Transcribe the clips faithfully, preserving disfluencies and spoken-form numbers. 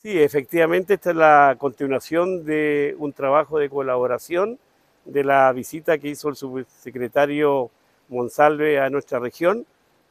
Sí, efectivamente esta es la continuación de un trabajo de colaboración de la visita que hizo el subsecretario Monsalve a nuestra región,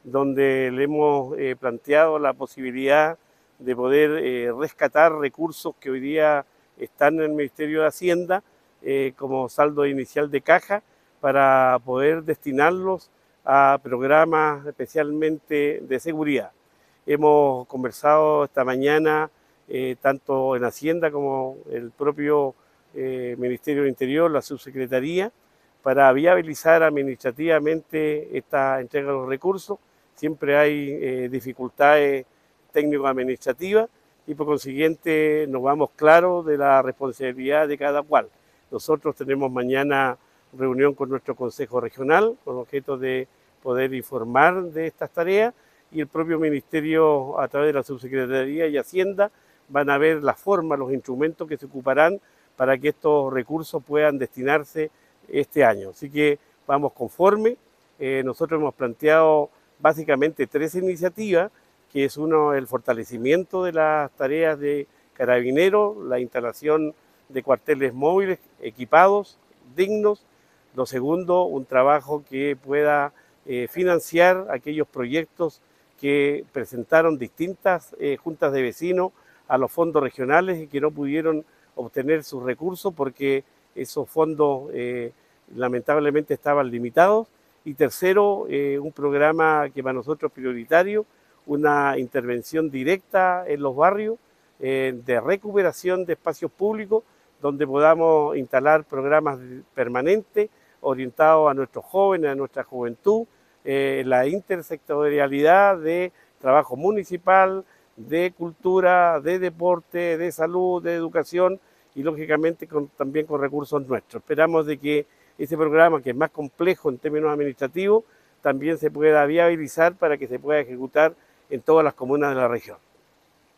donde le hemos eh, planteado la posibilidad de poder eh, rescatar recursos que hoy día están en el Ministerio de Hacienda eh, como saldo inicial de caja para poder destinarlos a programas especialmente de seguridad. Hemos conversado esta mañana eh, tanto en Hacienda como el propio eh, Ministerio del Interior, la subsecretaría, para viabilizar administrativamente esta entrega de los recursos. Siempre hay eh, dificultades técnico-administrativas y por consiguiente nos vamos claros de la responsabilidad de cada cual. Nosotros tenemos mañana reunión con nuestro Consejo Regional con objeto de poder informar de estas tareas y el propio Ministerio a través de la Subsecretaría y Hacienda van a ver la forma, los instrumentos que se ocuparán para que estos recursos puedan destinarse este año. Así que vamos conforme. Eh, nosotros hemos planteado básicamente tres iniciativas, que es uno el fortalecimiento de las tareas de carabineros, la instalación de cuarteles móviles equipados, dignos. Lo segundo, un trabajo que pueda eh, financiar aquellos proyectos que presentaron distintas eh, juntas de vecinos a los fondos regionales y que no pudieron obtener sus recursos porque esos fondos eh, lamentablemente estaban limitados. Y tercero, eh, un programa que para nosotros es prioritario, una intervención directa en los barrios eh, de recuperación de espacios públicos donde podamos instalar programas permanentes orientados a nuestros jóvenes, a nuestra juventud, eh, la intersectorialidad de trabajo municipal, de cultura, de deporte, de salud, de educación y lógicamente con, también con recursos nuestros. Esperamos de que ese programa, que es más complejo en términos administrativos, también se pueda viabilizar para que se pueda ejecutar en todas las comunas de la región.